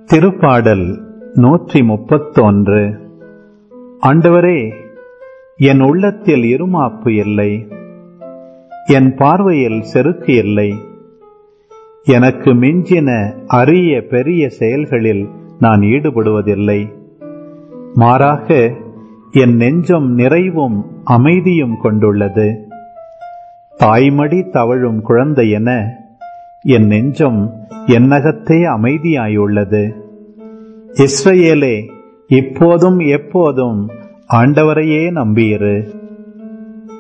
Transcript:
திருப்பாடல் 131. ஆண்டவரே, என் உள்ளத்தில் இருமாப்பு இல்லை, என் பார்வையில் செருக்கு இல்லை. எனக்கு மிஞ்சின அரிய பெரிய செயல்களில் நான் ஈடுபடுவதில்லை. மாறாக என் நெஞ்சம் நிறைவும் அமைதியும் கொண்டுள்ளது. தாய்மடி தவழும் குழந்தை என என் நெஞ்சம் என்னகத்தே அமைதியாயுள்ளது. இஸ்ரவேலே, இப்போதும் எப்போதும் ஆண்டவரையே நம்பியிரு.